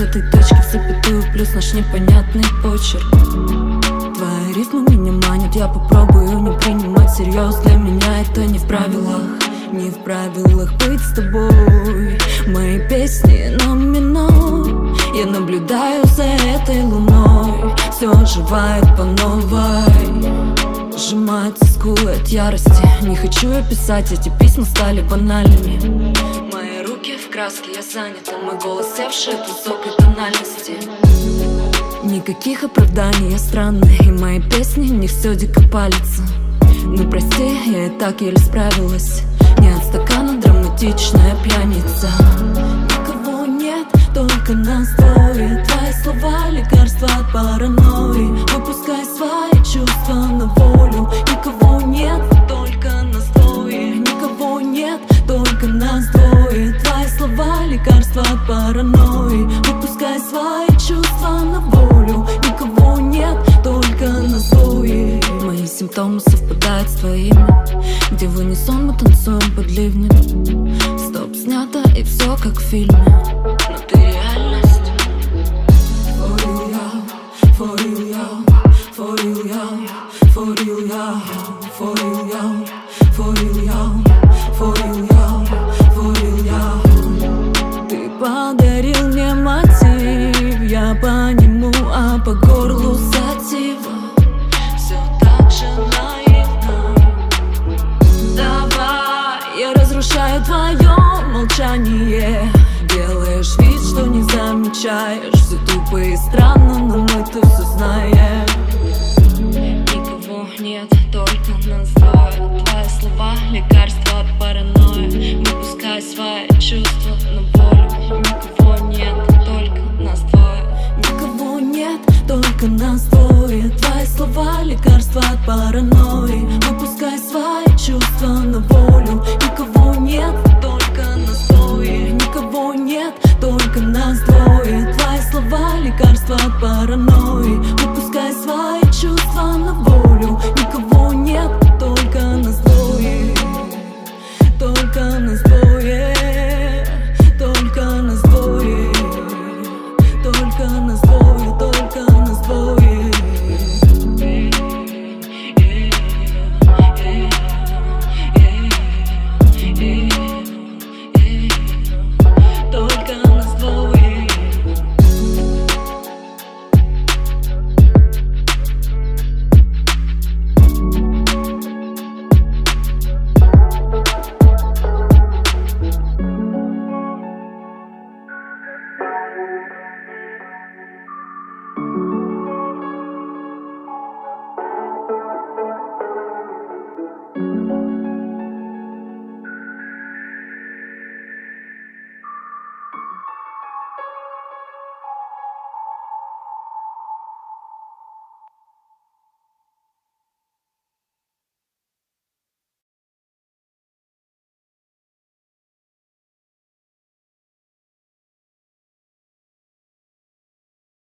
этой точке в запятую плюс наш непонятный почерк. Твои рифмы меня манят, я попробую не принимать всерьез. Для меня это не в правилах, не в правилах быть с тобой. Мои песни на минор, я наблюдаю за этой луной. Все оживает по новой, сжимаются скулы от ярости. Не хочу я писать, эти письма стали банальными. Мои руки в краске, я занята, мой голос севший от высокой тональности. Никаких оправданий, я странная, и мои песни, в них все дико палится. Ну прости, я и так еле справилась. Не от стакана драматичная пьяница. Никого нет, только нас двое. Твои слова — лекарства от паранойи. Выпускай свои чувства на волю. Никого нет, только нас двое. Никого нет, только нас двое. Твои слова — лекарства от паранойи. Выпускай свои чувства на волю. Никого нет, только нас двое. Мои симптомы совпадают с твоими. Где в унисон мы танцуем под ливнем. Стоп, снято и все как в фильме. Но ты реальность. For you, yo, for you, yo, for you, yo, for you, yo, for you, yo, for you, yo, for you, yo, for you, yo. Ты подарил мне мотив, я по нему, а по горлу сатива. Все так же наивно. Давай, я разрушаю твое молчание. Делаешь вид, что не замечаешь. Все тупо и странно, но мы-то все знаем. Никого нет, только нас двое. Твои слова — лекарства от паранойи. Выпускай свои чувства на волю. Никого нет, только нас двое. Никого нет, только нас двое. Твои слова — лекарства от паранойи. Выпускай свои чувства на волю.